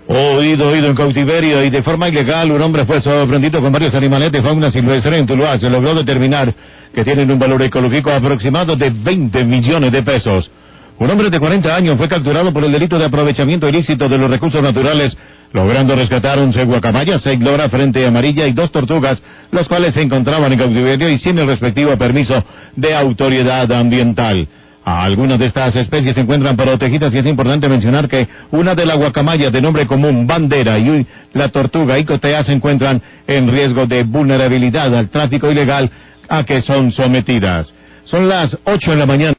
Oído en cautiverio y de forma ilegal, un hombre fue sorprendido con varios animales de fauna silvestre en Tuluá. Se logró determinar que tienen un valor ecológico aproximado de 20 millones de pesos. Un hombre de 40 años fue capturado por el delito de aprovechamiento ilícito de los recursos naturales, logrando rescatar 11 guacamayas, 6 loras frente amarilla y 2 tortugas, las cuales se encontraban en cautiverio y sin el respectivo permiso de autoridad ambiental. Algunas de estas especies se encuentran protegidas y es importante mencionar que una de las guacamayas de nombre común, bandera, y la tortuga icotea se encuentran en riesgo de vulnerabilidad al tráfico ilegal a que son sometidas. Son las 8 de la mañana.